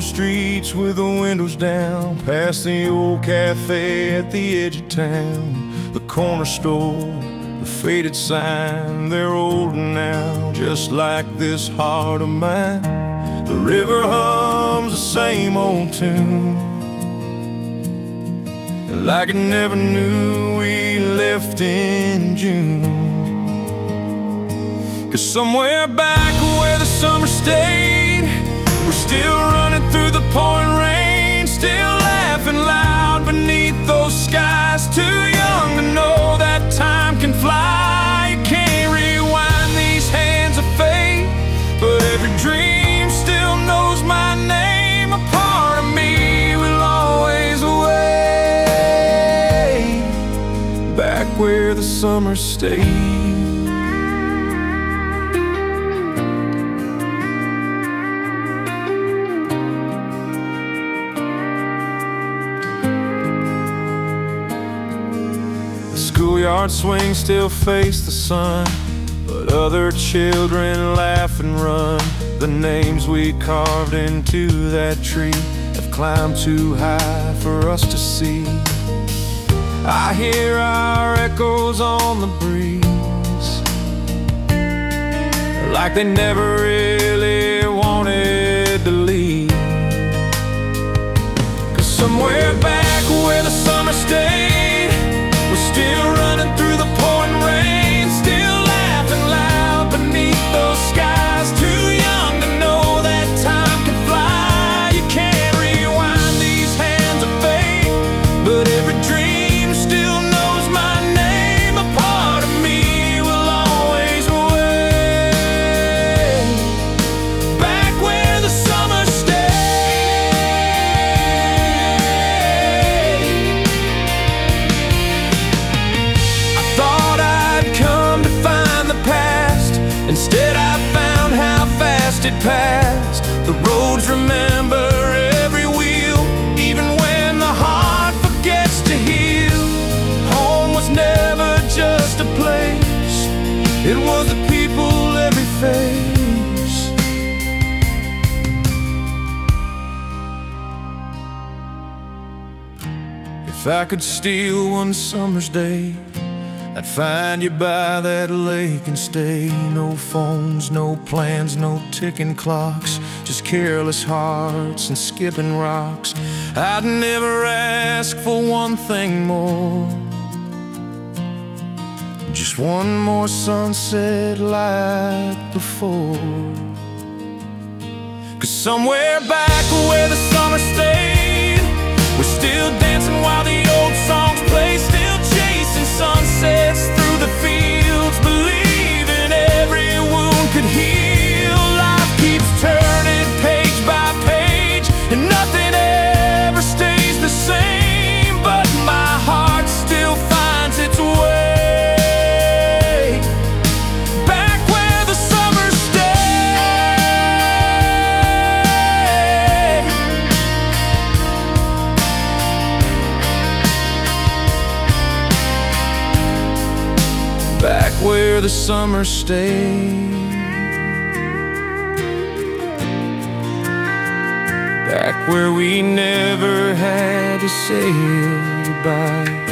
those streets with the windows down, past the old cafe at the edge of town, the corner store, the faded sign. They're older now, just like this heart of mine. The river hums the same old tune, like it never knew we left in June. 'Cause somewhere back where the summer stayed, we're still running through the pouring rain, still laughing loud beneath those skies. Too young to know that time can fly. You can't rewind these hands of fate, but every dream still knows my name. A part of me will always wait, back where the summer stayed. Schoolyard swings still face the sun, but other children laugh and run. The names we carved into that tree have climbed too high for us to see. I hear our echoes on the breeze, like they never really wanted to leave. 'Cause somewhere back where the summer stayed, we're still running through the pouring rain, still laughing loud beneath those skies. Too young to know that time can fly. You can't rewind these hands of fate, but every dream still knows my name. A part of me will always wait, back where the summer stayed. Instead I found how fast it passed. The roads remember every wheel, even when the heart forgets to heal. Home was never just a place, it was the people, every face. If I could steal one summer's day, I'd find you by that lake and stay. No phones, no plans, no ticking clocks, just careless hearts and skipping rocks. I'd never ask for one thing more, just one more sunset like before. 'Cause somewhere back where the summer stayed, we're still dancing while the old songs play, still chasing sunsets through the fields, believing every wound could heal. Life keeps turning page by page, and nothing ever stays the same, but my heart still finds its way, back where the summer stayed. Back where the summer stayed, back where we never had to say goodbye.